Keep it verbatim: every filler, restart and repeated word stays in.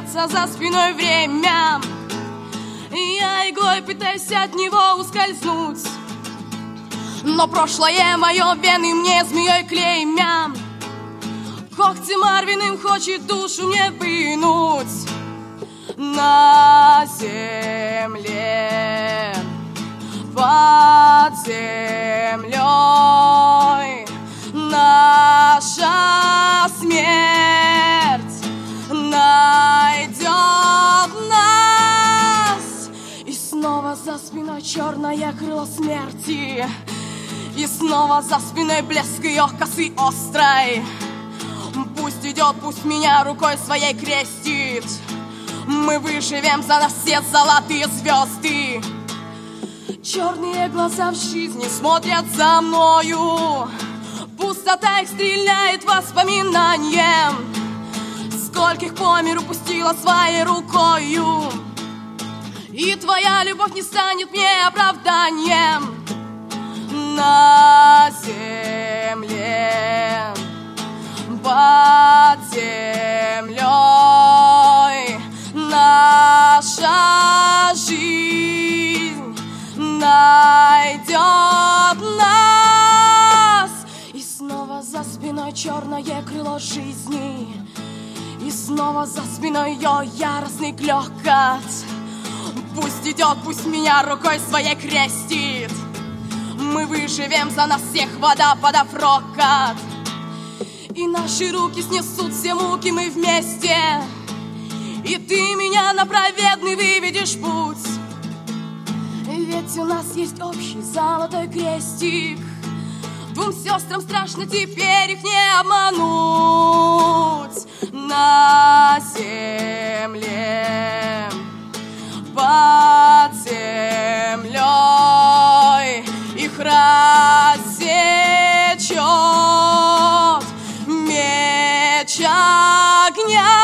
остается за спиной время. Я иглой пытаюсь от него ускользнуть, но прошлое мое вены мне змеей клеймя. Когти Марвиным хочет душу мне вынуть. На земле, под землей наша смерть найдет нас. И снова за спиной черное крыло смерти, и снова за спиной блеск ее косы острой. Пусть идет, пусть меня рукой своей крестит. Мы выживем, за нас все золотые звезды. Черные глаза в жизни смотрят за мною, пустота их стреляет воспоминанием. Скольких по миру пустила своей рукою, и твоя любовь не станет мне оправданием. На земле, под землей наша жизнь найдет нас. И снова за спиной черное крыло жизни, и снова за спиной ее яростный клёкот. Пусть идет, пусть меня рукой своей крестит. Мы выживем, за нас всех вода подав рокот. И наши руки снесут все муки, мы вместе. И ты меня на праведный выведешь путь. Ведь у нас есть общий золотой крестик. Двум сестрам страшно теперь их не обмануть. На земле, под землей их рассечет меч огня.